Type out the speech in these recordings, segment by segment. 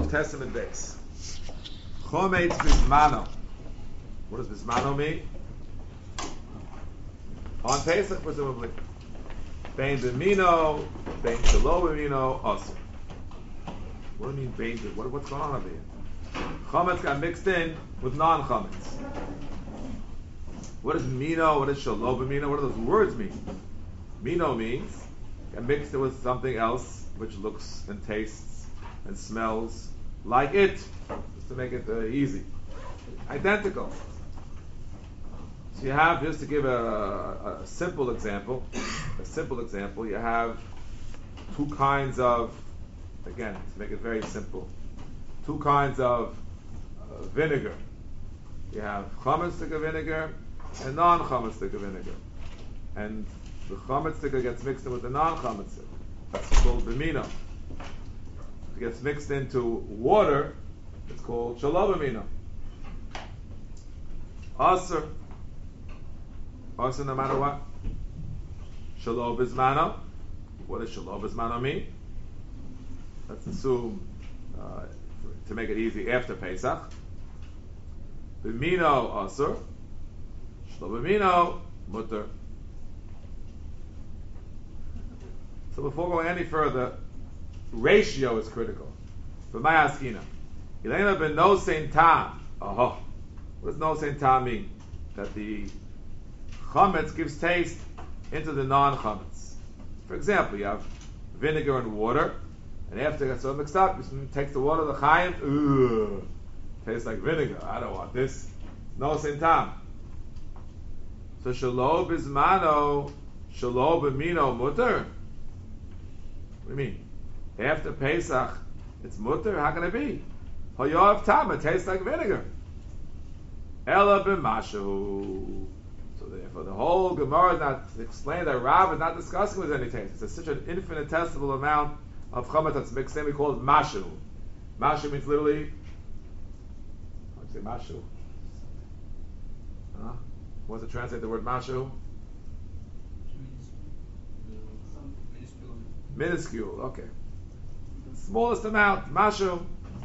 Kuf Testament base. Chometz Bismano. What does Bismano mean? On Pesach, presumably. Bein Bimino, Bein Shelo Bimino, Osir. What do you mean Bein? What's going on over here? Chometz got mixed in with non-chometz. What is Mino? What is Shelo Bimino? What do those words mean? Mino means got mixed it with something else which looks and tastes and smells like it, just to make it easy. Identical. So you have, just to give a simple example, you have two kinds of, again, to make it very simple, two kinds of vinegar. You have chametz vinegar and non-chametz vinegar. And the chametz gets mixed in with the non-chametz. That's called bimino. If it gets mixed into water, it's called shelo bimino. Asr. Asr no matter what. Shelo bismano. What does shelo bismano mean? Let's assume, to make it easy, after Pesach. Bimino asr. Shelo bimino mutter. So before going any further, ratio is critical. For my askina, Elena ben no same tam. Oh, what does no same tam mean? That the chametz gives taste into the non-chametz. For example, you have vinegar and water, and after it gets so mixed up, you take the water, the chayim, tastes like vinegar. I don't want this. No same tam. So shelo bismano, shelo b'mino mutter. What do you mean? After Pesach, it's mutter? How can it be? Hoyav tam, it tastes like vinegar. Ela b'mashu. So therefore, the whole Gemara is not explaining that Rav is not discussing with any taste. It's such an infinitesimal amount of chametz that's mixed in. We call it mashu. Mashu means literally. How do you say mashu? What's to translate the word mashu? Minuscule, okay. Smallest amount, mashu.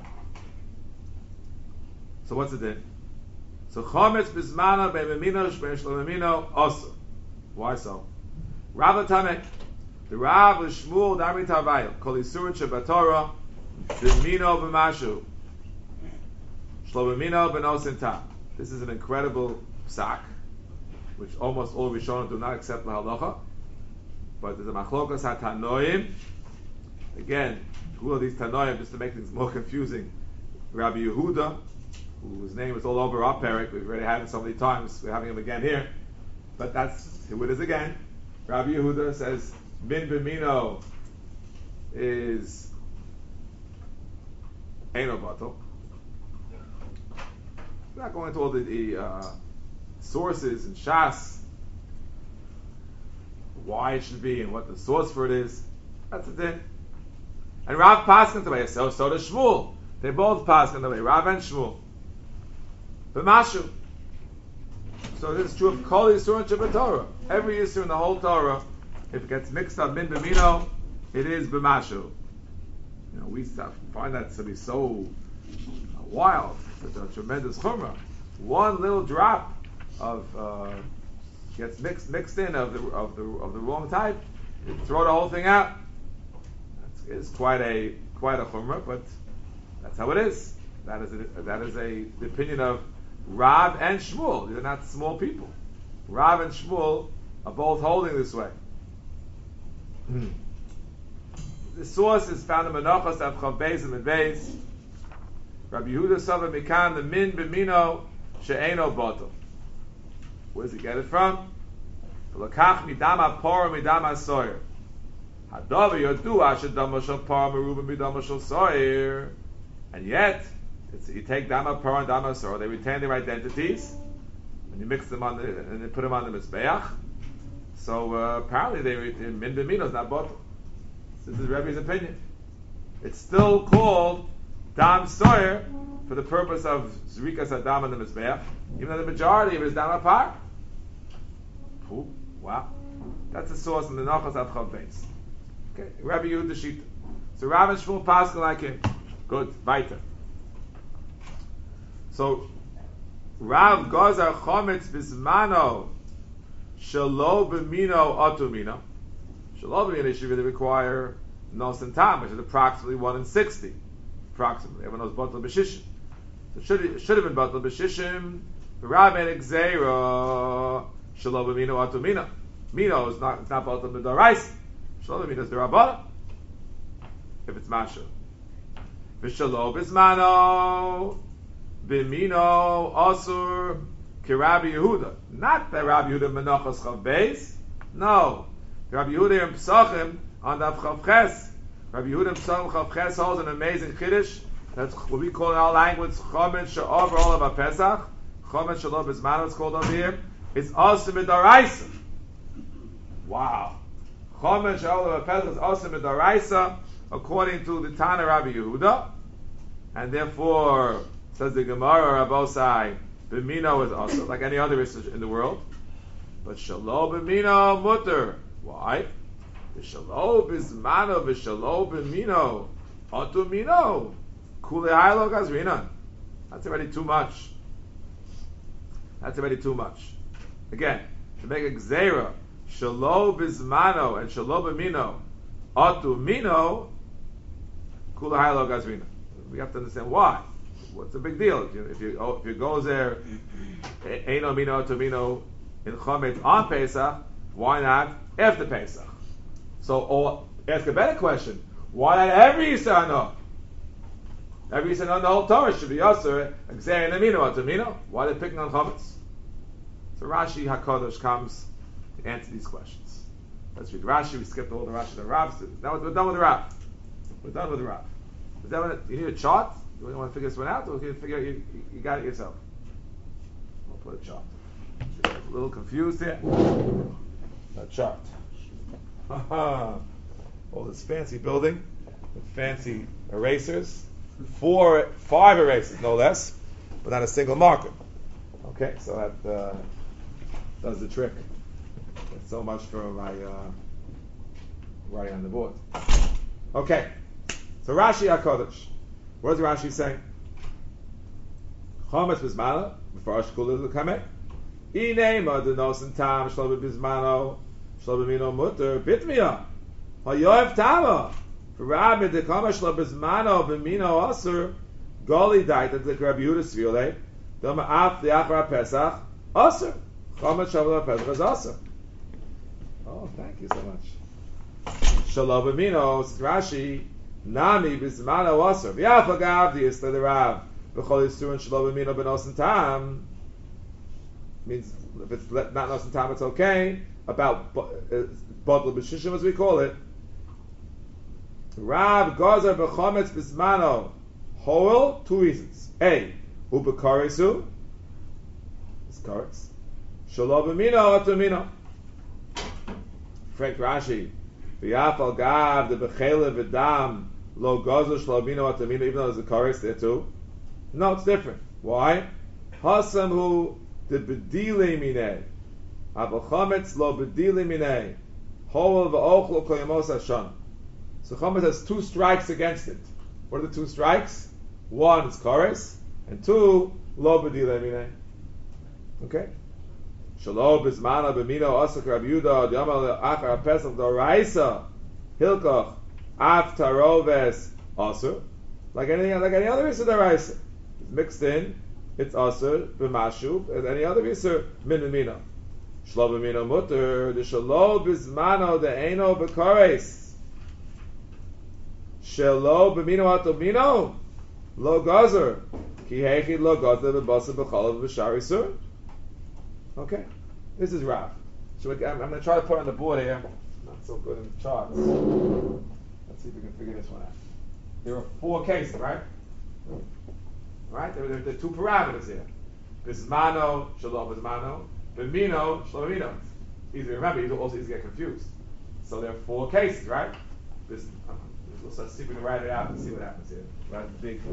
So what's it then? So chometz bismana be'memino shbe'shlo osur. Why so? Rav Tamek, the Rav is Shmuel Dami Tavayo, Kol Yisurin Shebatorah, B'mino b'mashu, Shlo b'mino b'nosin tam. This is an incredible psak, which almost all Rishonim do not accept the halacha. But there's a machlokas ha-tanoim. Again, who are these tanoim? Just to make things more confusing. Rabbi Yehuda, whose name is all over our parak. We've already had him so many times. We're having him again here. But that's who it is again. Rabbi Yehuda says, min b'mino is eino batel. We're not going into all the sources and shas, why it should be and what the source for it is. That's the thing. And Rav paskin the way, so does Shmuel. They both paskin the way, Rav and Shmuel. B'mashu. So this is true of Kol Yisurin Shebatorah. Every Yisur in the whole Torah, if it gets mixed up min b'mino, it is b'mashu. We find that to be so wild, such a tremendous chumrah. One little drop of gets mixed in of the wrong type, you throw the whole thing out. It's quite a chumrah, but that's how it is. That is the opinion of Rav and Shmuel. These are not small people. Rav and Shmuel are both holding this way. The source is found in Menachos Avchav Beis and Beis. Rabbi Yehuda Sava Mikan the min b'mino she'eno batel. Where does he get it from? L'kach midam hapor midam hasoyer. Hadavar yodua shedama shel par meruba midam shel soyer. And yet, you take dam hapor and dam hasoyer, they retain their identities, and you mix them and you put them on the mizbeach. So apparently, min b'mino is not batel. This is Rebbe's opinion. It's still called dam soyer for the purpose of zrikas adam and the mizbeach, even though the majority of it is dam hapor. Wow, that's the source in the Nachas Avchav Beis. Okay, Rabbi Yehuda Shita. So Rav and Shmuel Pascal like him. Good, weiter. So, Rav Gozar Chometz Bismano Shelo B'mino Otumino. Shelo B'mino should really require Nos and Tam, which is approximately 1 in 60. Approximately. Everyone knows Batal B'Shishim. So it should have been Batal B'Shishim. Rav and Exera Shelo B'mino Otumino. Mino is not, it's not Batal B'Dorais. Shelo B'mino is the Rabbana. If it's Masha. V'Shelo B'Zmano B'mino Asur K'Rabbi Yehuda. Not the Rabbi Yehuda Menachos Chav Beis. No. Rabbi Yehuda in Pesachim on the Chav Ches. Rabbi Yehuda in Pesachim Chav Ches holds an amazing Kiddush. That's what we call in our language Chomet She'over Olav HaPesach. Chomet She'lo B'Zmano it's called over here. It's Asur Midaraisa. Wow. Chomet She'over HaPesach is Asur Midaraisa according to the Tana Rabbi Yehuda. And therefore, says the Gemara Rabosai, B'mino is also like any other research in the world. But Shelo B'mino mutter. Why? V'shelo B'zmano V'shelo B'mino Otu Mino Kule Hailo Gazrina. That's already too much. That's already too much. Again, to make a Gzeira, Shelo B'zmano and Shelo B'mino Otu Mino Kule Hailo Gazrina. We have to understand why. What's the big deal? If you go there, Eino Mino Tomino in Chometz on Pesach, why not after Pesach? So, or ask a better question: why not every Yisrael no? Every Yisrael in the whole Torah should be Yasser Xer and Amino Tomino. Why are they picking on Chometz? So Rashi Hakadosh comes to answer these questions. Let's read Rashi. We skipped all the Rashi and Rav. Now we're done with the Rav. We're done with the Rav. Is that what you need a chart? You want to figure this one out, or can you figure you got it yourself? We'll put a chart. A little confused here. A chart. All this fancy building with fancy erasers. 5 erasers, no less, but not a single marker. Okay, so that does the trick. That's so much for my writing on the board. Okay. So Rashi HaKadosh, what does Rashi say? Chometz Bismano, before Ashkul L'Kameh, Inei Ma'adenos and Tam, Shlo Bismano, Shlo B'mino Mutter, Bitmiya, Hayoev Tama, for Rabbi Dekama Shlo Bismano, B'mino Asur, Goli Daita, the Rabbi Yehuda Svilei, Dama Af, the Achra Pesach, Asur, Chometz Shlo Pesach is Asur. Oh, thank you so much. Shlo B'mino, Rashi, Nami Bismano Asur. V'yafagav the Yisla the Rav. V'chol Yisur and Shelo B'mino B'nos and Tam. Means if it's not Nos and Tam, it's okay. About Batal B'Shishim, as we call it. Rav Gozar B'chometz Bismano. Hoel, 2 reasons. A. Ubekarisu. It's carrots. Shelo B'mino Otumino. Frank Rashi. V'yafal gav the bechele v'dam lo gozo shlomino atamino, even though there's a chorus there too. No, it's different. Why? Hasam hu the bedile minei aval chometz lo bedile minei hol v'ochlo koyamos hashon. So chometz has 2 strikes against it. What are the 2 strikes? 1 is chorus, and 2 lo bedile minei. Okay. Shelo Bismano B'mino Asuk Rabbi Yehuda Yamal Achar Pesach Doraisa Hilkoch Af Taroves Asur, like any other Isur Doraisa. It's mixed in. It's Asur B'mashu as any other Isur Min B'mino. Shelo B'mino Mutter the Shelo Bismano the Eino B'Kores Shelo B'mino Atomino Lo Gazer Ki Heichid Lo Gazer B'Basa B'Chalav B'Shar Isur. Okay, this is Rav. So I'm going to try to put on the board here. Not so good in the charts. Let's see if we can figure this one out. There are 4 cases, right? Right? There are 2 parameters here. Bismano, Shelo Bismano. B'mino, Shelo B'mino. Easy to remember. You also easy to get confused. So there are 4 cases, right? Let's see if we can write it out and see what happens here. Write the big.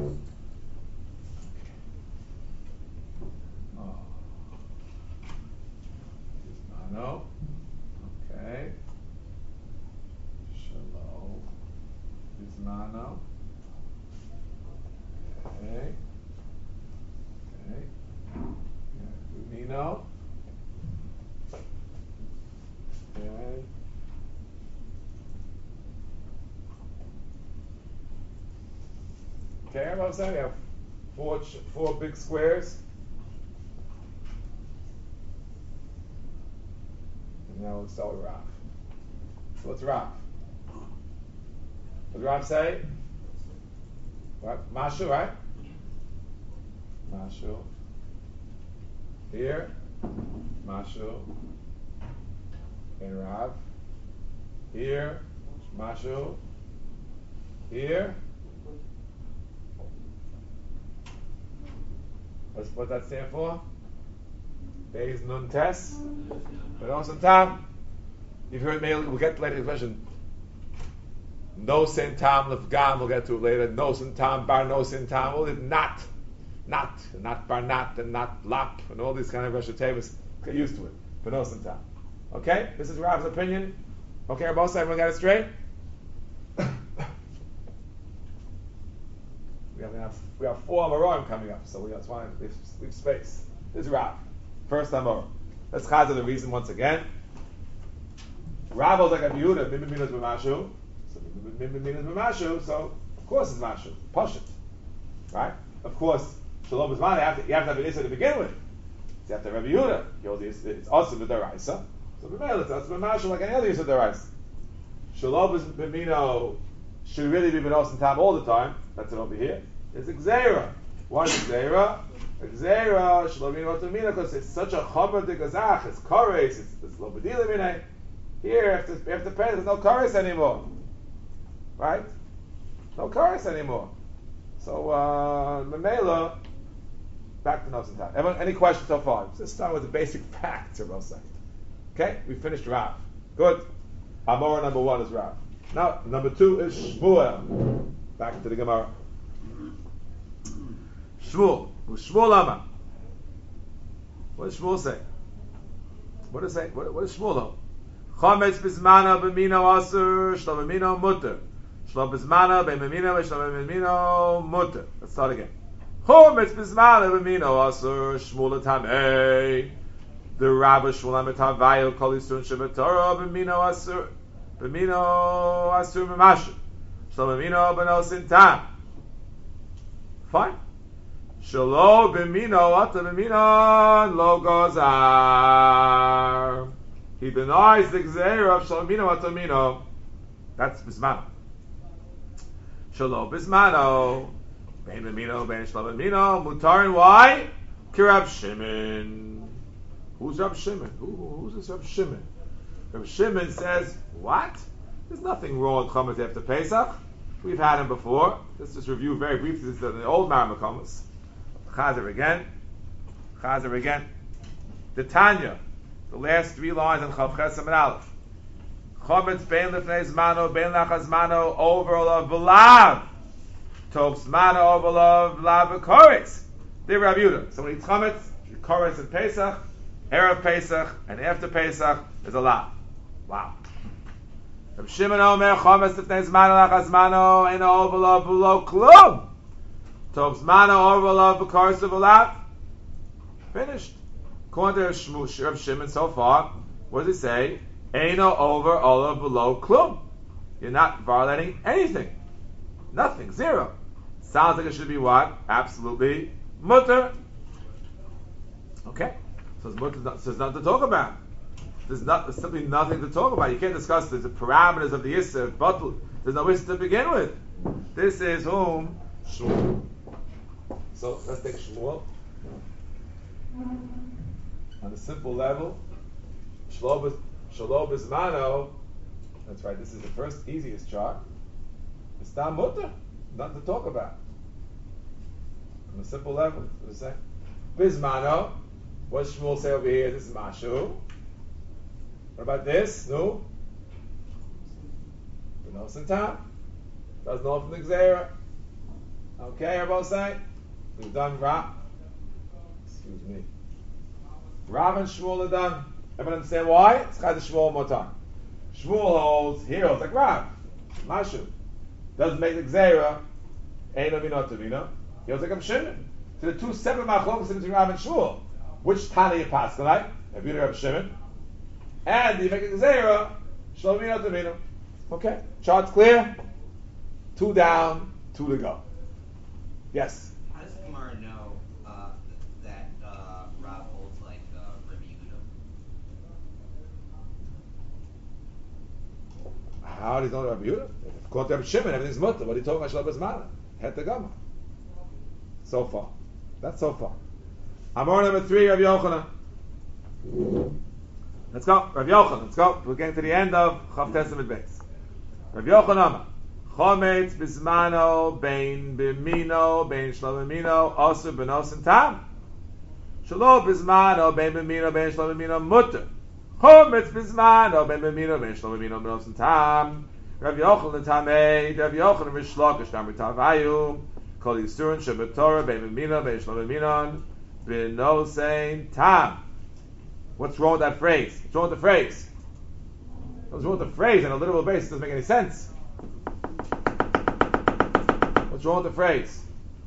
No. Okay. Shelo Bismano. Okay, everybody say we have four big squares. And now we'll start with Rav. What's Rav? What does Rav say? What? Mashu, right? Mashu. Here. Mashu. And Rav. Here. Mashu. Here. What that stand for? Beis Nun Tes. But also Tam. You've heard me, we'll get to later the question. No sin tam lefgam, we'll get to it later. No sin tam, bar no sin tam. Well, it's not bar not, and not lap, and all these kind of Rosh Hashanah. Get used to it. But no sin tam. Okay? This is Rav's opinion. Okay, both sides, everyone got it straight? we have four Amoraim coming up, so that's why leave space. This is Rav. First Amoraim. Let's chazar the reason once again. Rav was like a Yehuda, Mimim Minos B'Mashu. So Mimim Minos B'Mashu, so of course it's Mashu. Pashut. Right? Of course, Shalom is Mana, you have to have an Issa to begin with. So you have to have Rabbi Yehuda. It's also with the Raisa. So B'Mel, it's also B'Mashu like any other Issa the Raisa. Shalom is B'Mino should really be B'Nos and Tam all the time. That's it over here. It's Xera. Why is Xera? Xera, Shalom Mino Tamina, because it's such a Chomer de Gazach, it's Kores, it's Lo B'Dila Minay. Here, after pay, there's no chorus anymore, right? No chorus anymore. So, Mamela, back to Nos and Tam. Everyone, any questions so far? Let's just start with the basic facts of Rosai. Okay, we finished Rav. Good. Amora number 1 is Rav. Now, number 2 is Shmuel. Back to the Gemara. Shmuel. Shmuel Lama. What does Shmuel say? What does Shmuel know? Chometz bismana b'mino asur, shlo b'mino mutter. Shlo bismana b'mino, shlo b'mino mutter. Let's start again. Chometz bismana b'mino asur, shmul tamei. The Rabbi Shmuel Amitavayu kol yisur shebetorah b'mino asur b'mashu. Shlo b'mino b'nosin tam. Fine. Shlo b'mino ata b'mino lo gozar. He denies the Gzeira of Shalomino Atomino. That's Bismano. Shalom Bismano. Bein Bimino, Bein Shalomino. Mutarin, why? Kirab Shimon. Who's Rab Shimon? Who's this Rab Shimon? Rab Shimon says, what? There's nothing wrong with Chometz after Pesach. We've had him before. Let's just review very briefly. This is the old Maramakomas. Chazer again. The Tanya. The last 3 lines on Chav Ches and Aleph. Chometz bein lefnei zmano, bein lachas zmano, over olav v'lav. Tov zmano over olav v'lav v'koretz. They're Rav Yehuda. So when it's Chometz, Koretz and Pesach, Erev Pesach, and after Pesach, there's a lot. Wow. Rav Shimon Omer, Chometz lefnei zmano, lachas zmano, ein over olav v'lo klum. Tov zmano over olav v'koretz v'lav. Finished. According to Rav Shimon so far, what does it say? Eino over olav below klum. You're not violating anything. Nothing. 0. Sounds like it should be what? Absolutely mutter. Okay. So there's nothing to talk about. There's simply nothing to talk about. You can't discuss the parameters of the Issa, but there's no Issa to begin with. This is whom? Shmuel. So let's take Shmuel. On a simple level, Shlo Bismano, that's right, this is the first easiest chart. It's Tam Mutter, nothing to talk about. On a simple level, what does it say? Bismano, what does Shmuel say over here? This is Mashu. What about this? No? Benos and Tam. Doesn't know from the Gzeira. Okay, everybody say? We've done Rav. Excuse me. Rav and Shmuel are done. Everyone understand why? It's Chad Shmuel one more time. Shmuel holds, he holds like Rav. Mashu. Doesn't make the Gzeira. Eino Mino Tavino. He holds like Rav Shimon. So the 2 separate machlokas between Rav and Shmuel. Which Tana you pass tonight? Rav Yehuda, Rav Shimon. And you make a Gzeira. Shlo Mino Tavino. Okay. Chart's clear. 2 down, 2 to go. Yes. How does the Gemara know that Rav holds like Rabbi Yehuda? How do you know Rabbi Yehuda? If caught Rabbi Shimon, everything's mutter. What are you talking about? Shalom Bezmana. Het the Gama. So far. That's so far. Amor number 3, Rabbi Yochanan. Let's go. Rabbi Yochanan. Let's go. We're getting to the end of Chav Testament Beis. Rabbi Yochanan. Chometz Bizmano Bein Bimino Bein Shalom Bimino Osur Benos and Tam. Shalom Bizmano Bein Bimino Bein Shalom Bimino Mutter. Chometz Bizmano Bein Bimino Bein Shalom Bimino Benos and Tam. Rabbi Yochanan Tamei. Rabbi Yochanan Rishlokish Tam Ritavayu. Kol Yisurin Shabbat Torah Bein Bimino Bein Shalom Bimino Benos and Tam. What's wrong with that phrase? What's wrong with the phrase? What's wrong with the phrase on a literal basis? It doesn't make any sense. What's wrong with the phrase?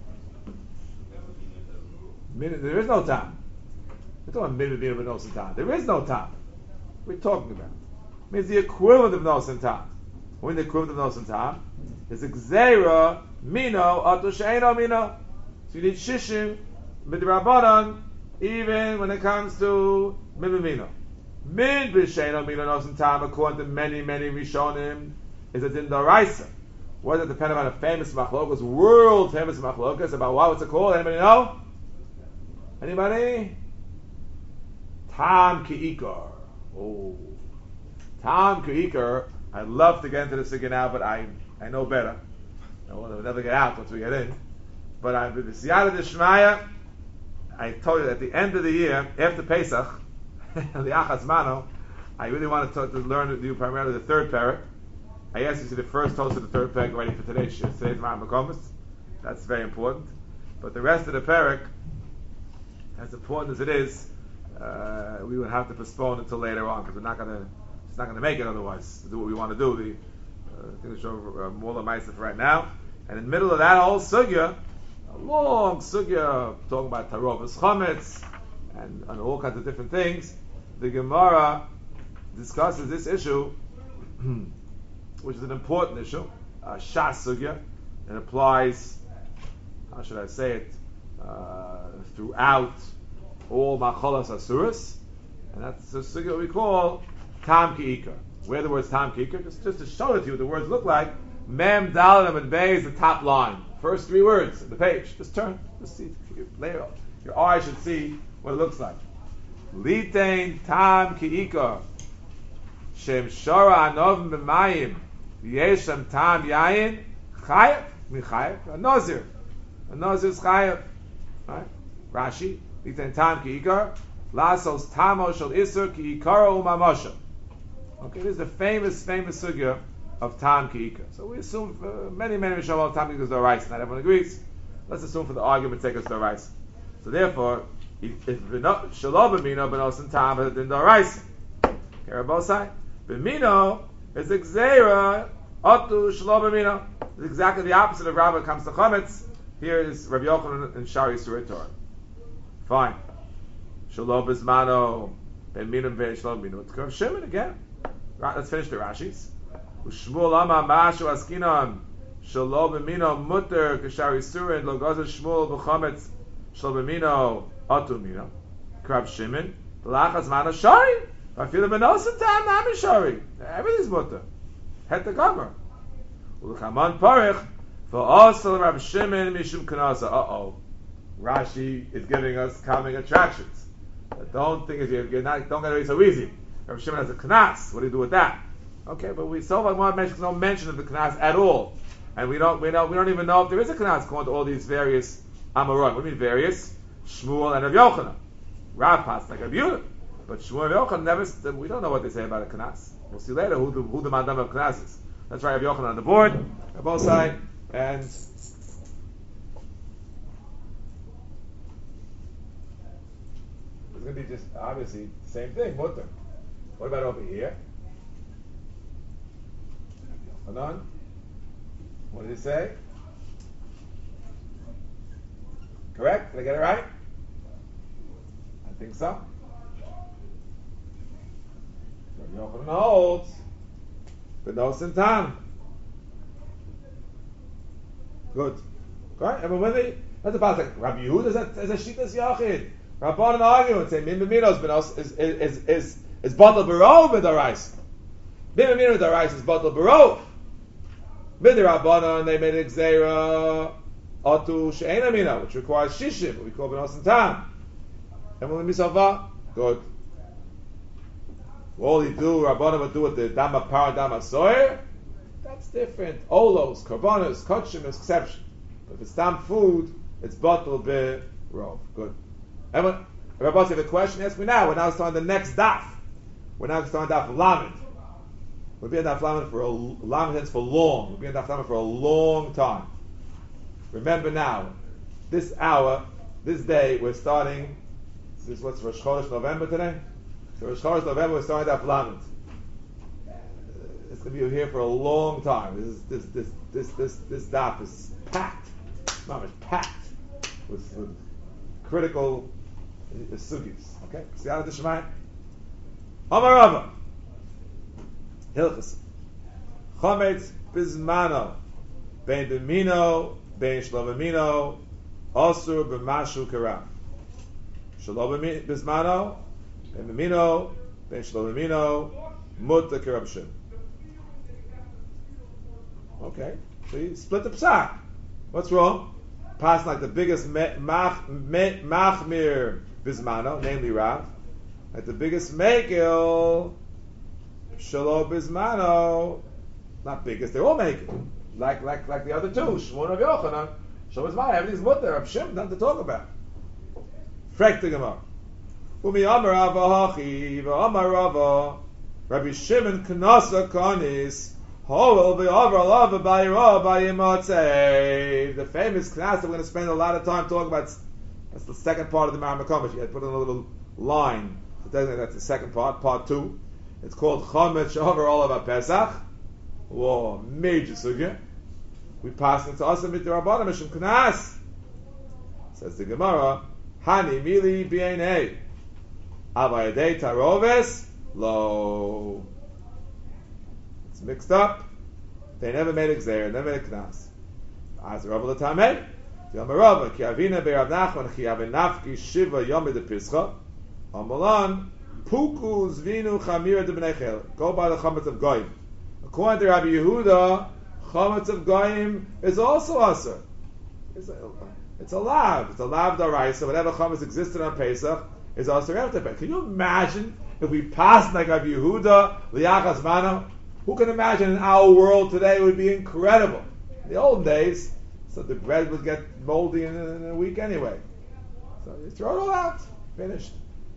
There is no time. We're talking about nos and time. There is no time. What are we talking about? It means the equivalent of nos and time. When the equivalent of nos and time is gzeira mino atu she'eno mino. So you need shishim midrabanan even when it comes to mimimino. Min b'she'eno mino nos and time, according to many rishonim, is a din d'oraisa. What does it depend on? A famous machlokas, world famous machlokas, about what's it called? Anybody know? Anybody? Tam Ki'ikar. Oh. Tam Ki'ikar. I'd love to get into this again now, but I know better. We'll never get out once we get in. But I'm with the Siyata Deshmaya. I told you at the end of the year, after Pesach, the Achaz Mano, I really wanted to learn to do primarily the third parak. I asked you to see the first toast of the third parak ready for today's Ma'am Makomis. That's very important. But the rest of the parak, as important as it is, we would have to postpone until later on because it's not gonna make it otherwise to do what we want to do. The thing to show more of Ma'aseh for right now. And in the middle of that whole sugya, a long sugya talking about Tarovas Chometz and all kinds of different things, the Gemara discusses this issue, which is an important issue, Shas Sugya. It applies, how should I say it, throughout all Macholas Asuras, and that's the Sugya we call Tam Ki'ikar. Where the words Tam Ki'ikar, just to show it to you what the words look like, Mem, Dalet, and Bey is the top line. First 3 words of the page. Just turn, just see, later on. Your eye should see what it looks like. Litain Tam Ki'ikar. Shem Shora Anov B'mayim. Yeshem Tam Yayin. Chayev. Michayev. A Nazir. A Nazir is Chayev. Right? Rashi. Litain Tam Ki'ikar. Lasos Tamo Shel Isur Ki'ikaro Umamosha. Okay, this is the famous sugya of Tam Ki'ikar. So we assume many Rishonim Tam Ki'ikar is the rice. Not everyone agrees. Let's assume for the argument take us the rice. So therefore, if Shalom B'mino Benos and Tam is in the rice. Okay, Rabbosai. B'mino is the Gzeira Otu Shalom B'mino. It's exactly the opposite of Rabbah comes to Chometz. Here is Rabbi Yochanan and Shari Surah Torah. Fine. Shalom B'zmano B'mino B'mino Shalom B'mino. It's Rav Shimon again. Right, let's finish the Rashis. U'shmuel Amma Ma'ashu Askinon Shalom B'mino Mutter K'shari Surah and Logaza Shmuel B'chometz Shalom B'mino Otu B'mino. Rav Shimon L'achas Ma'ana Shari. I feel the Benosim Tam Nami Shari. Everything's Mutter. Het the Gomer. U'l'chaman Parich for also Rav Shimon Mishum Kanasa. Rashi is giving us calming attractions. But don't think don't get it so easy. Rav Shimon has a knas. What do you do with that? Okay, but we so far mentions no mention of the knas at all, and we don't even know if there is a knas according to all these various Amarot. What do you mean various? Shmuel and Rav Yochanan, Rav Pas like Rav Yehuda, but Shmuel and Rav Yochanan never. We don't know what they say about a knas. We'll see later who the mandam of knas is. Let's write Rav Yochanan on the board, on both sides, and. It's going to be just obviously the same thing, mutter. What about over here? Hold on. What did it say? Correct? Did I get it right? I think so. Yochanan holds Benos and Tam. Good. Right? And that's about like Rabbi Yehuda is a Shitas Yachid. Rabbanan argue and say Min B'minos is Batal Barov B'Darais. Min B'minos B'Darais is Batal Barov. B'Di Rabbanan they made a Gzeira Atu She'ena Mina, which requires Shishim, what we call B'nos and Tam. And when we misava, good. All you do, Rabbanan would do with the Dama Power, Dama Soyer. That's different. Olos, Karbonos, Kotchim is exception. But if it's Tam food, it's Batal Barov. Good. And when Rabbi said the question, ask me now. We're now starting the next daf. We're now starting daf Lamed. We'll be in daf Lamed for Lamed for long. We'll be in daf Lamed for a long time. Remember now, this hour, this day, we're starting. This is what's Rosh Chodesh November today. So Rosh Chodesh November, we're starting daf Lamed. It's going to be here for a long time. This daf is packed. Not much packed with critical sugis. Okay? Siyata D'Shemai. Amar Rava. Hilchas. Chometz Bizmano. Bein B'mino, Bein Shlo B'mino, Osur B'mashu Karav. Shlo Bizmano, Bein B'mino, Bein Shlo B'mino, Mutta Karav Shem. Okay. So you split the psak. What's wrong? Pass like the biggest machmir bismano, namely Rav, like the biggest megil shelo bismano, not biggest, they're all megil, like the other two, Shmuel of Yochanan, shelo bismano, everything's mutter, Rav Shim, nothing to talk about. Frek the Gemara. Umi Amar Rava Hachi, Amar Rava, Rabbi Shimon Knasa Kanis. The famous class that we're going to spend a lot of time talking about. That's the second part of the Mar Makomish. You had put in a little line. That's the second part 2. It's called Chometz She'over Olav Pesach. Whoa, major sugya. We pass into Asam B'Di Rabbanan Mishum Knas. Says the Gemara, Hani Mili B'Einei Avayadei Taroves Lo. Mixed up. They never made a gzeir, never made a knas. As Rav Latameh, Yom Rav, Ki Avina Be'Rav Nachman, Ki Avin Nafki Shiva Yom De Pischa, Amalan Puku Zvinu Chamira De Bnei Chel. Go by the chametz of goyim. According to Rabbi Yehuda, chametz of goyim is also aser. It's a lav. It's a lav daraisa. Whatever chametz existed on Pesach is aser after Pesach. Can you imagine if we passed like Rabbi Yehuda liyachas mano? Who can imagine in our world today? It would be incredible. In the old days, so the bread would get moldy in a week anyway. So you throw it all out. Finished.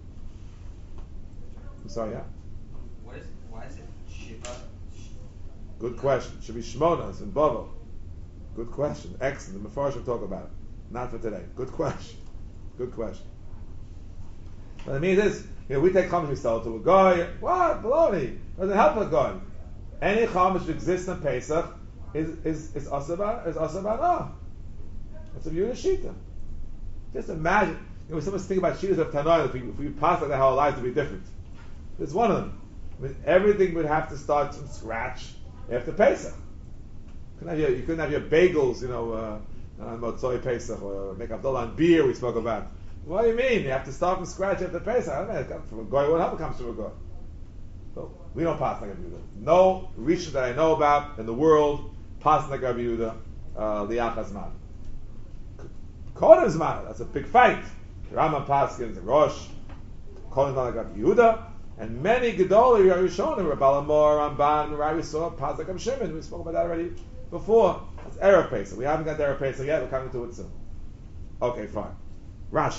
I'm sorry, yeah? Why is it Shiva? Good question. Should be Shmonas and Bavel. Good question. Excellent. The Mefarshim will talk about it. Not for today. Good question. Good question. What it means is, we take chametz, we sell it to a guy. What? Baloney. Doesn't help a guy. Any chametz that exists in Pesach is asaban. That's a view of Shita. Just imagine. When someone's thinking about Shitas of Tanoi, if we pass like that, how our lives would be different. There's one of them. I mean, everything would have to start from scratch after Pesach. You couldn't have your bagels, on Motzoi Pesach, or make Abdullah on beer we spoke about. What do you mean? You have to start from scratch after Pesach. I don't know, it comes from a goy. What happened comes from a goy? So we don't pass like Rabbi Yehuda. No Rishon that I know about in the world pass like Rabbi Yehuda liyachas man. Kodem zman, that's a big fight. Rambam paskins, Rosh, Kodem like Rabbi Yehuda, and many Gedolei Rishonim, Rabbi Lamor, Ramban, Rabbi Yisrael, pass like Rabbi Shimon. We spoke about that already before. It's Erev Pesach. We haven't got the Erev Pesach yet. We're coming to it soon. Okay, fine. Rashi.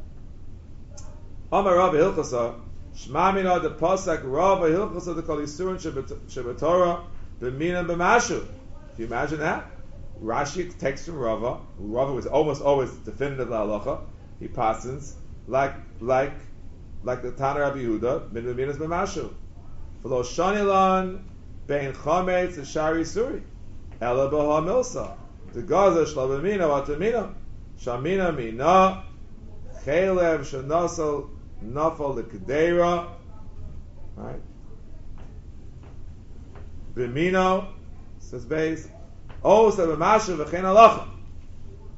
Amar Rabbi Hilchasa. Shmamina the Pasuk Rava Hilchasa the Kol Yisurin Shebatorah B'Mina B'Mashu. Can you imagine that? Rashi takes from Rava. Rava was almost always definitive halacha. He passes like the Tana Rabbi Yehuda Min B'Minas B'Mashu. V'lo Shanilan Bein Chametz Shari Suri Ela B'Ha Milsa the Gaza Shlo B'Mina Vatamina Shamina Mina Chelev Shanasal Nafal the Kedera, right? B'mino says Beis. Oh, so b'mashu v'chein halacha.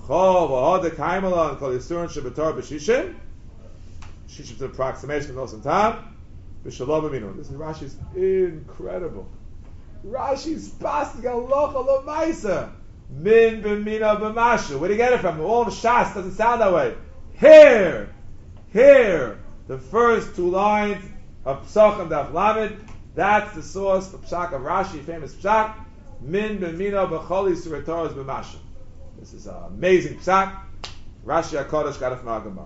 Chol v'hod kaimala and kol yisurin shebetor b'shishin. Shishin is an approximation of Nos and Tam. B'shalom aminu. This is Rashi's incredible. Rashi's passing halacha l'maisa. Min b'mina b'mashu. Where do you get it from? All of Shas doesn't sound that way. Here, the first two lines of Psach and Daf Lamed, that's the source for Psach of Rashi, famous Psach. Min b'mina b'chol yisurin Torah b'mashu. This is an amazing Psach. Rashi HaKodesh got it from Agamar.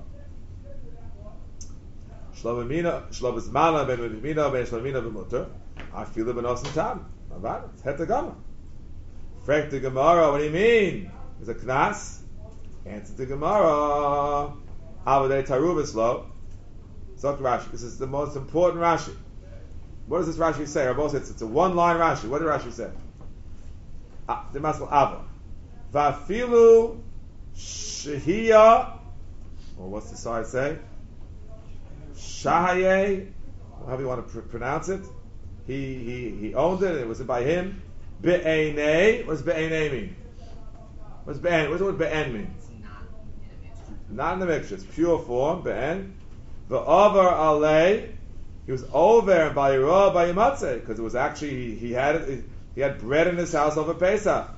Shlomo Zmana ben Mina ben Shlovina b'mutter. I feel it ben Osen Tam. Avad, it's Hetagama. Frek the Gemara, what do you mean? Is a Knas? Answer the Gemara. Avadei Tarubis lo. Zok Rashi. This is the most important Rashi. What does this Rashi say? Rabbi says it's a one-line Rashi. What did Rashi say? The Masal Ava. Vafilu Shehiyah. Or what's the side say? Shahaye, however you want to pronounce it. He owned it. It was by him. Be'enei. What does be'enei mean? What's be'en? What's the word be'en mean? It's not in a mixture. Not in the mixture. It's pure form. Be'en. Ve'over alei. He was over by Yirah by Yimatzeh because it was actually he had bread in his house over Pesach.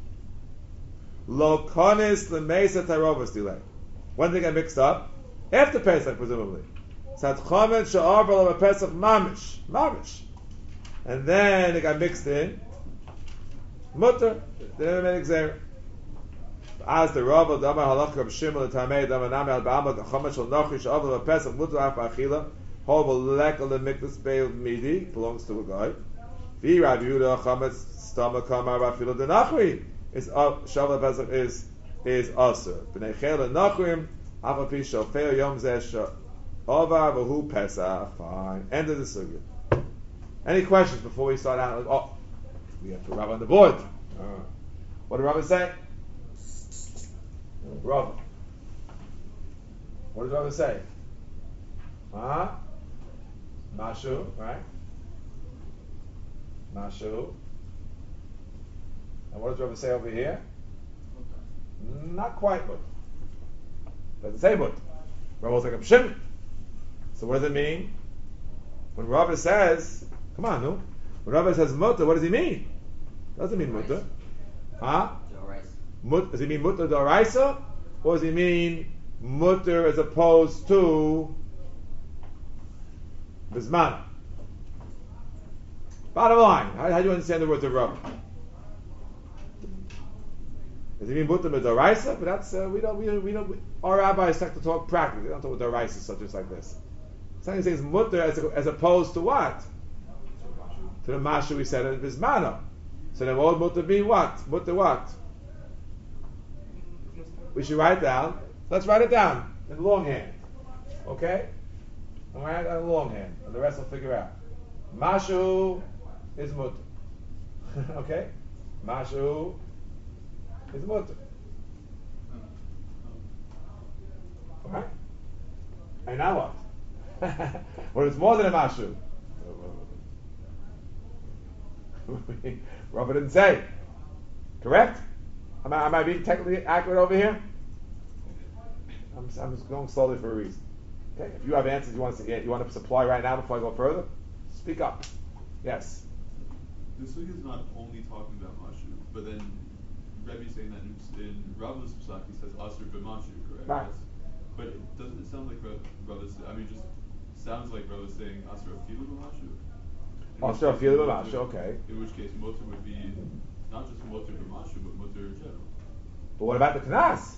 Lo konis lemesa tarovas delay. When they get mixed up? After Pesach, presumably. Satchomen she'arba Pesach mamish, and then it got mixed in. Mutter, they never made exer. As the Rabba Damar Halach Rab Shimon Tamei Damar Nami Al Ba'amad Chomesh Shel Nochi she'arba Pesach mutter af ba'achila. Hol v'lek al mikdas beil midi belongs to a guy. Vi Rav Yehuda Chometz Stama Kamar Rafila Denachri is Shavuot Pesach is aser. B'nei Chel and Nachrim Afapi Shofei Yom Zeh Ovar v'hu Pesach. Fine. End of the sugya. Any questions before we start out? Oh, we have to Rav on the board. What did Rav say? Rav. What did Rav say? Mashu, right? Mashu. And what does Rav say over here? Not quite but. Doesn't say but. Rav was like a Shimon. So what does it mean? When Rav says, come on, no? When Rav says mutter, what does he mean? Doesn't mean mutter. Does he mean mutter d'oraisa? Or does he mean mutter as opposed to bisman? Bottom line, how do you understand the words of Rav? Does he mean mutter d'oraisa? But that's we don't. Our rabbis like to talk practically. They don't talk with d'oraisa subjects like this. Something says mutter as opposed to what? To the mashu we said it bismano. So then what would mutter be what? Mutter what? We should write it down. Let's write it down in longhand. Okay? I'll write it in longhand. And the rest will figure out. Mashu is mutter. Okay? Mashu is mutter. Alright? And now what? Well, it's more than a mashu. Rabbi didn't say. Correct? Am I being technically accurate over here? I'm just going slowly for a reason. Okay? If you have answers you want to supply right now before I go further, speak up. Yes. This week is not only talking about mashu, but then Rebbe saying that in Rabba's Pesach he says asur b'mashu, correct? Right. But doesn't it sound like Rabba's? I mean, just sounds like Rabba's saying asur afilu b'mashu. Asur afilu b'mashu. Okay. In which case, mutter would be not just mutter b'mashu, but mutter in general. But what about the knas?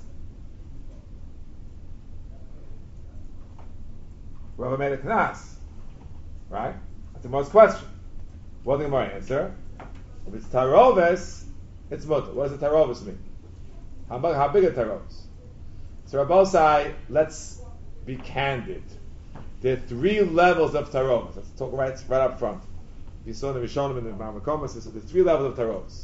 Rabbi made a knas, right? That's the most question. What the Gemara answer? If it's taroves, it's mutter. What does the taroves mean? How big are taroves? So Rabbosai, let's be candid. There are three levels of taroves. Let's talk right up front. You saw in the Rishonim and the Mamakomas, there's three levels of taroves.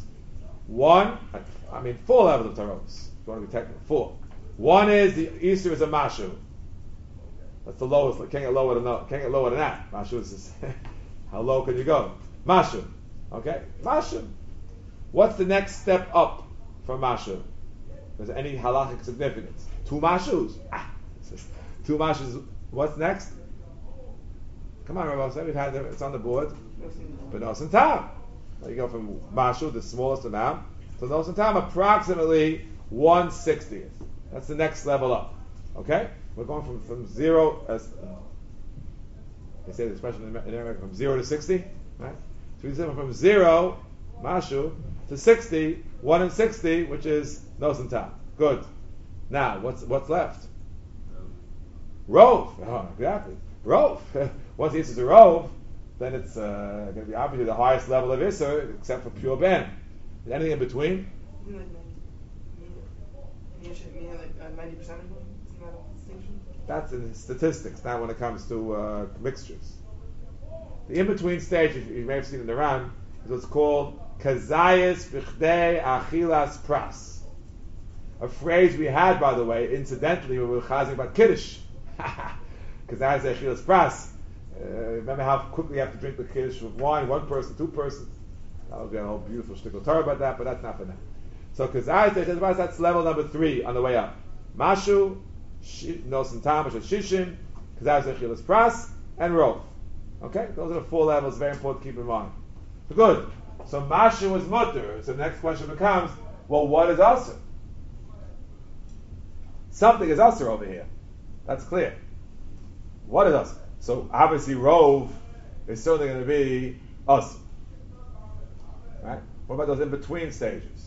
Four levels of taroves. If you want to be technical, four. One is the Easter is a mashu. That's the lowest. Can't get lower than that. Mashu is how low can you go? Mashu. Okay? Mashu. What's the next step up from mashu? Is there any halachic significance? Two mashus. Two mashus. What's next? Come on, Rabbi. We've had it's on the board. But nos and tam. Now you go from mashu, the smallest amount, to nos and tam, approximately 1/60th. That's the next level up. Okay? We're going from 0, they say the expression in Arabic, from 0 to 60, right? So we say from 0, mashu, to 60, 1 in 60, which is nos and tam. Good. Now, what's left? Rove. Oh, exactly. Rove. Once the Isser is a Rove, then it's going to be obviously the highest level of Isser, except for pure Ben. Is anything in between? Like 90% isn't that a distinction? That's in statistics, not when it comes to mixtures. The in-between stage, you may have seen in the Ran, is what's called Kazayas Bichdei Achilas Pras. A phrase we had, by the way, incidentally, when we were chazing about Kiddush. Kazayas Achilas Pras. Remember how quickly you have to drink the Kiddush with wine, one person, two persons. That would be a whole beautiful shtickle Torah about that, but that's not for now. So Kazayas Achilas Pras, that's level number 3 on the way up. Mashu, Nos and Tam, Shishim, Kazayas Achilas Pras, and Rov. Okay? Those are the 4 levels, very important to keep in mind. So good. So Mashu is mutter. So the next question becomes, well, what is Asr? Something is Asr over here. That's clear. What is Asr? So obviously Rov is certainly going to be Asr. Right? What about those in-between stages?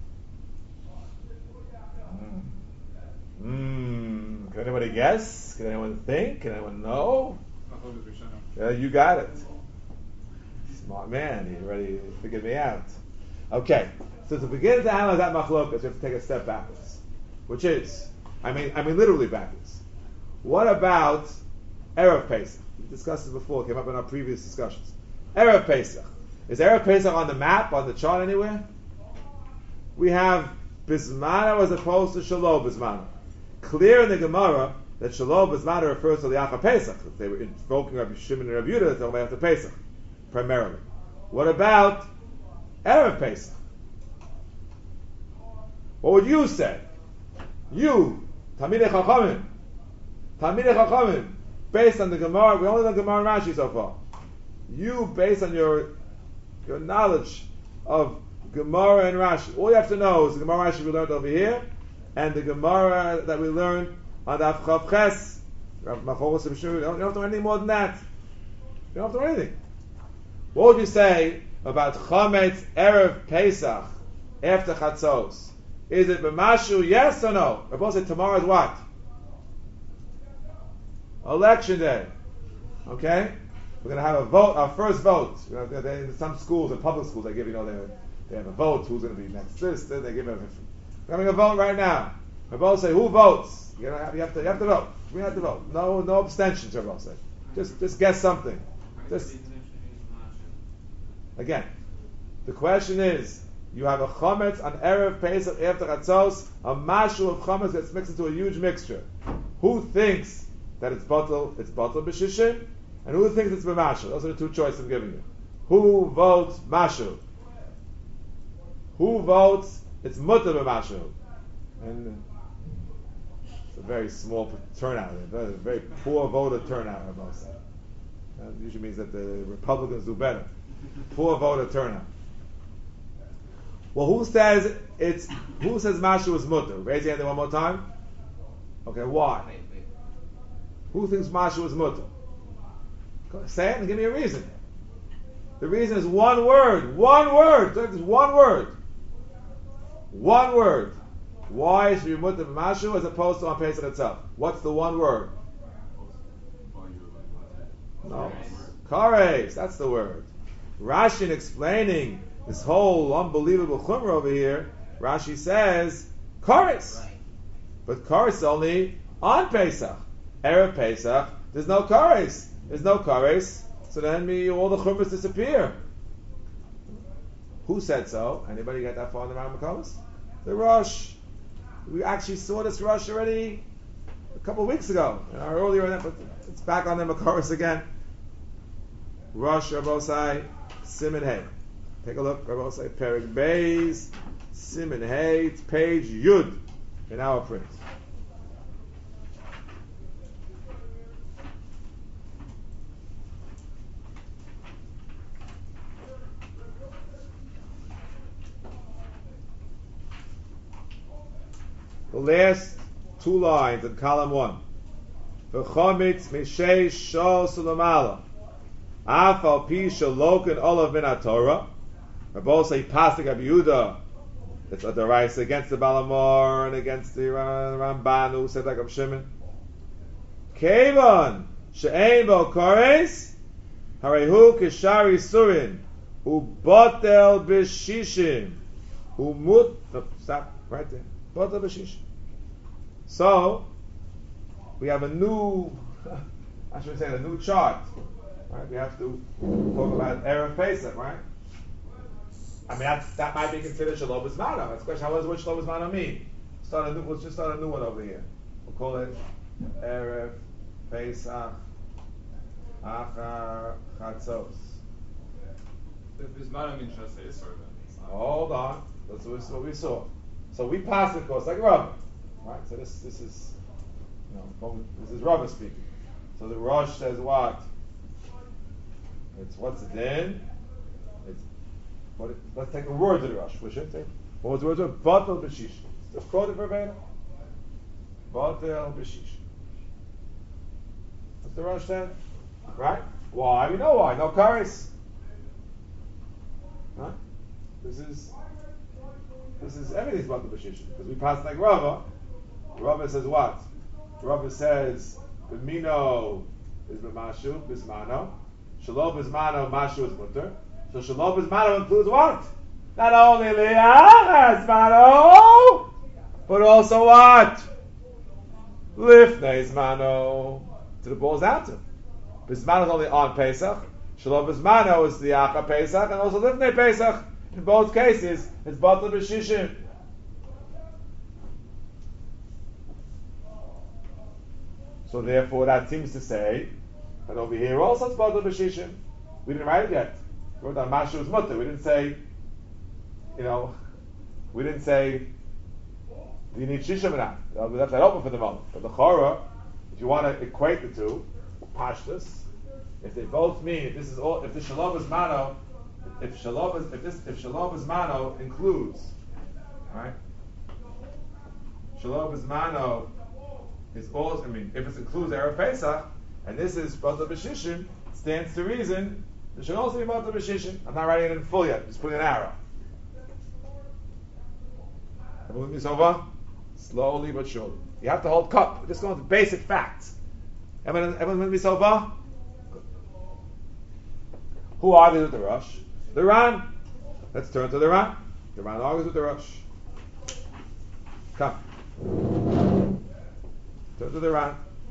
Can anybody guess? Can anyone think? Can anyone know? You got it. Smart man, he already figured me out. Okay, so to begin to analyze that machlokas, we have to take a step backwards, which is, I mean literally backwards. What about Erev Pesach? We discussed this before, it came up in our previous discussions. Erev Pesach. Is Erev Pesach on the map, on the chart anywhere? We have Bismana as opposed to Shalom Bismana. Clear in the Gemara that Shalom Bismana refers to the Acha Pesach. They were invoking Rabbi Shimon and Rabbi Yehuda, talking about after Pesach, primarily. What about Erev Pesach? What would you say? You, Talmidei Chachamim, based on the Gemara, we only know Gemara and Rashi so far. You, based on your knowledge of Gemara and Rashi, all you have to know is the Gemara and Rashi we learned over here, and the Gemara that we learned on the Chav Ches, you don't have to know anything more than that. You don't have to know anything. What would you say about Chometz Erev Pesach after Chatzos? Is it b'mashu, yes or no? We're supposed to say tomorrow is what? Election day. Okay? We're going to have a vote, our first vote. In some schools, in public schools, they give, they have a vote, who's going to be next this, they give we're having a vote right now. We're both say, who votes? You have to vote. We have to vote. No abstentions, we're both say. Just guess something. Again, the question is, you have a chometz on Erev Pesach after Chatzos, a mashu of chometz gets mixed into a huge mixture. Who thinks that it's batal b'shishim, and who thinks it's b'mashu? Those are the two choices I'm giving you. Who votes mashu? Who votes it's mutter b'mashu? And it's a very small turnout, a very poor voter turnout, I must say. That usually means that the Republicans do better. Poor voter turnout. Well, who says mashu is mutter? Raise your hand one more time. Okay, why? Wait. Who thinks mashu is mutter? Say it and give me a reason. The reason is one word. One word. Just one word. One word. Why should be mutter mashu as opposed to on Pesach itself? What's the one word? No. Kares. That's the word. Rashi, in explaining this whole unbelievable chumrah over here, Rashi says kares. Right. But kares is only on Pesach. Erev Pesach, there's no kares. There's no kares. So then all the chumras disappear. Who said so? Anybody get that far in the Rambam Makolos? The Rosh. We actually saw this Rosh already a couple of weeks ago. Earlier, but it's back on the Makoros again. Rosh Rabbosai Siman Hey. Take a look. Rabbosai Perek Beis Siman Hey. It's page Yud. in our print. The last two lines in column 1. V'chomitz mishei shol sulamala. Afal pi shalokin olav min haTorah. We both say pasuk Rabbi Yehuda. It's a deraisa against the Balamor and against the Ramban who said like Rabbi Shimon. Kevan she'ein bo kores harehu kishari surin ubotel b'shishim umut. Stop right there. Botel b'shishim. So we have a new, I should say, a new chart. Right? We have to talk about Erev Pesach, right? I mean, that might be considered Shalom Bismano. That's the question. What does Shalom Bismano mean? Let's just start a new one over here. We'll call it Erev Pesach Achar Chatzos. Bismano means Shasei Yisrael. Hold on. That's what we saw. So we pass the course like Rav. Right? So this is, this is Rav speaking. So the Rosh says what? What's it then? Let's take the words of the Rosh. We should take. What was the words of Batel B'shish? Just quote it verbatim. Batel B'shish. What's the Rosh said? Right? Why? We know why. No kares. Right? This is everything's Batel B'shish because we pass like Rava. Rava says what? Rava says B'mino is B'mashu B'zmano. Shalom B'zmano Mashu is mutter. So Shalom B'zmano includes what? Not only Liach Zmano, but also what? Lifnei Zmano. To the balls out to. B'zmano is only on Pesach. Shalom B'zmano is the Liach Pesach and also Lifnei Pesach. In both cases, it's Batel B'shishim. So therefore, that seems to say that over here also it's Batel B'shishim. We didn't write it yet. We wrote down Mashu is mutter. We didn't say, do you need Shishim or not? We left that open for the moment. But the Chorah, if you want to equate the two, Pashtus, if they both mean, if this is all, if the Shalom is Mano, if Shalom is Mano includes, right? Shalom is Mano is all, if it includes Erev Pesach, and this is Batel B'shishim, stands to reason, it should also be Batel B'shishim. I'm not writing it in full yet, just putting an arrow. Everyone with me so far? Slowly but surely. You have to hold cup. We're just going to basic facts. Everyone with me so far? Good. Who argues with the Rosh? The Ran. Let's turn to the Ran. The Ran argues with the Rosh. Come. Turn to the Ran.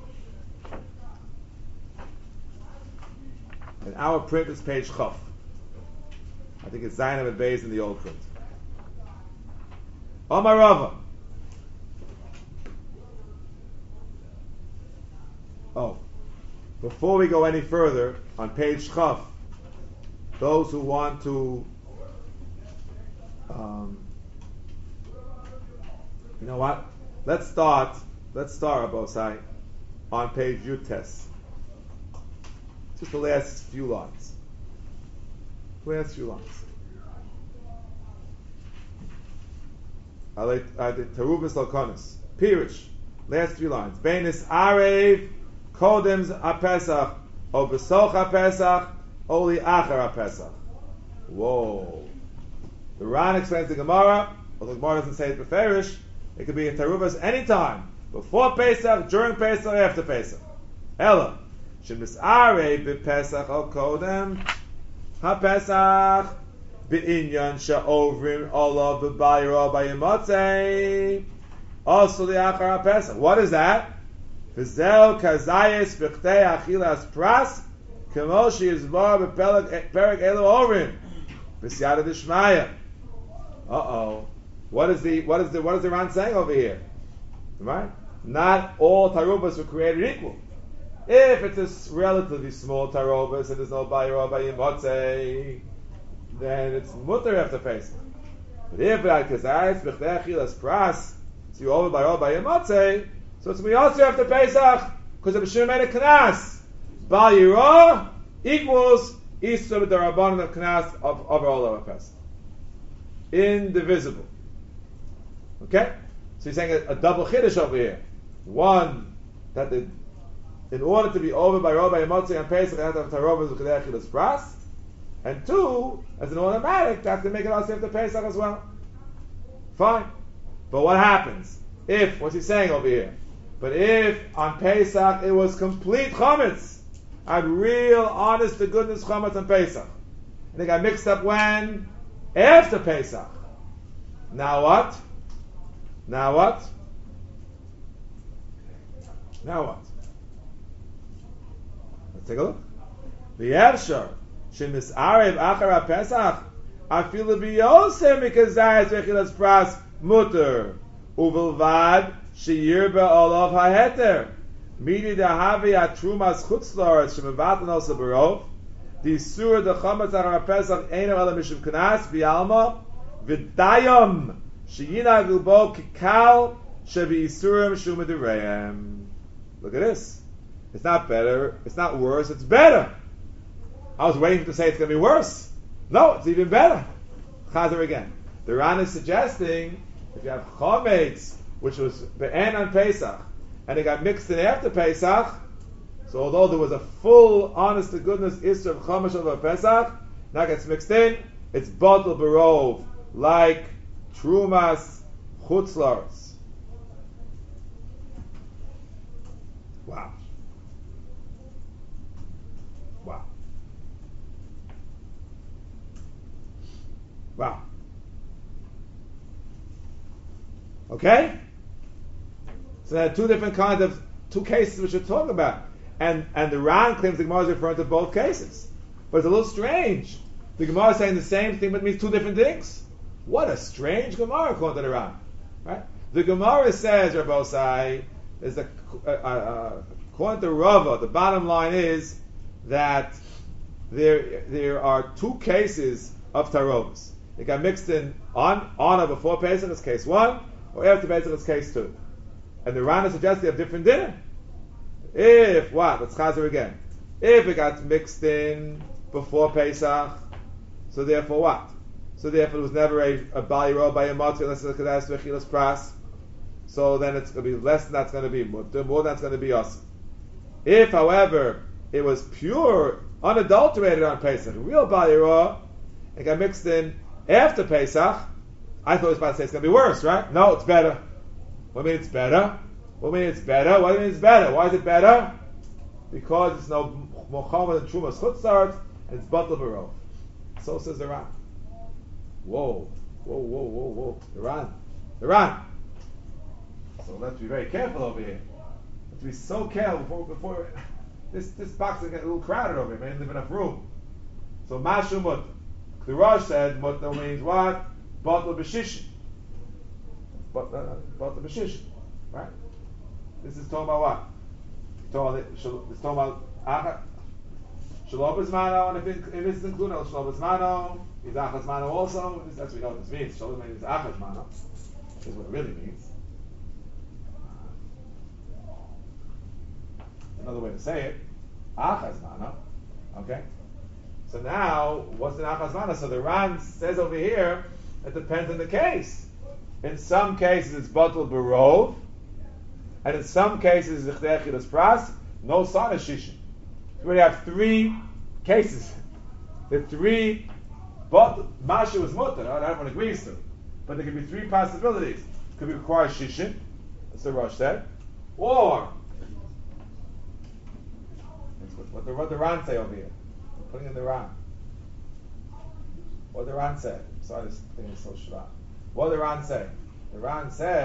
And our print is page Chaf. I think it's Zayin and Beis in the old print. Omar Rava. Oh, before we go any further, on page Chaf, those who want to, you know what? Let's start, Abosai, on page Yutes. Just the last few lines. I did Terubis Lokonis. Pirish. Last few lines. Beinis Arev Kodems HaPesach O Besoch HaPesach Oli Achar HaPesach. Whoa. The Ran explains the Gemara, although the Gemara doesn't say it beferish. It could be a Terubis anytime. Before Pesach, during Pesach, after Pesach. Ella. Shemis Arev BePesach O Kodem HaPesach B'inyan she'ovrim olav b'bayro b'yimotzei also li'achar ha'pesach. What is that? V'zel kazayis v'chtei achilas pras k'mo she'yizbar b'perek elu ovrim b'siyata d'shmaya. What is the Ran saying over here? Right? Not all tarubas were created equal. If it's a relatively small tarubas and there's no bayro b'yimotzei, then it's mutter after Pesach. But if like Kazayis b'chtei achilas pras, So you over by Yematzeh, so it's going to be also after Pesach, because the B'shir made a Knas. Bal Yirah equals Isur B'Darabanan of Knas of all over Pesach. Indivisible. Okay? So he's saying a double Chiddush over here. One, that in order to be over by Rabbi Yematzeh and Pesach, you have to have Tarov as Kedei Achilas Pras. And two, as an automatic, you have to make it also after Pesach as well. Fine. But what happens? What's he saying over here? But if on Pesach it was complete chametz, I had real, honest to goodness chametz on Pesach, and they got mixed up when? After Pesach. Now what? Now what? Now what? Let's take a look. The Yevshar, Shemis Arev Achara Pesach, Afilu Biyosem Mikazayas Vechilas Pras Mutter, Uvilvad Sheyirba Olav HaHeter, Midi Dahavi Atrumas Chutzlor, Shemavatan Osa Barov, the Surah the Chametz Achara Pesach, Eino Ela Mishum Knas, Bialma, Vidayam, Sheyina Gilbo Kikal, Shevi Isurim Shumadirayim. Look at this. It's not better, it's not worse, it's better. I was waiting to say it's going to be worse. No, it's even better. Chazer again. The Ran is suggesting if you have chometz, which was be'en on Pesach, and it got mixed in after Pesach, so although there was a full, honest to goodness Isra of chomesh over Pesach, now it gets mixed in, it's batel barov, like trumas chutzlars. Wow. Wow. Wow. Okay? So there are two different kinds of, two cases which we're talking about. And the Ran claims the Gemara is referring to both cases. But it's a little strange. The Gemara is saying the same thing but means two different things. What a strange Gemara according to the Ran. Right? The Gemara says, Rabbosai, is that according to Rava, the bottom line is that there are two cases of tarovas. It got mixed in on or before Pesach is case 1, or after Pesach is case 2. And the Rana suggests they have different dinner. If what? Let's chazer again. If it got mixed in before Pesach, so therefore what? So therefore it was never a Bali Ro by a Motzi unless it's a Kedas Vechilas Pras. So then it's going to be less than that's going to be Mutter, more than that's going to be Yosef. If, however, it was pure, unadulterated on Pesach, real Bali Ro, it got mixed in after Pesach, I thought it was about to say it's going to be worse, right? No, it's better. What do you mean it's better? What do you mean it's better? Why do you mean it's better? Why is it better? Because it's no Mochamed and Trumas Chutzart, and it's Batel Barov. So says the Ran. Whoa. The Ran. So let's be very careful over here. Let's be so careful before this box is getting a little crowded over here. Man, leave enough room. So Mashu Mutter. The Rosh said Mutter means what? Batel B'Shishin. Batel B'Shishin. Right? This is talking about what? It's talking about Shalom B'Zmano, and if it's included, Shalom B'Zmano, is Achaz Mano also. That's we know what this means. Shalom means Achaz Mano. Is what it really means. Another way to say it, Achaz Mano. Okay? So now, what's an Achaz Mano? So the Ran says over here, it depends on the case. In some cases it's Batel Barov, and in some cases it's Ichdei Achilas Pras, no Sana Shishin. We already have three cases. The three, but Masha was Mutter, not everyone agrees to. But there could be three possibilities. It could be require Shishin, that's the Rosh said, or what the Ran say over here. We're putting in the Ran. What the Ran said. Sorry, this thing is so short. What did the Ran say? The Ran said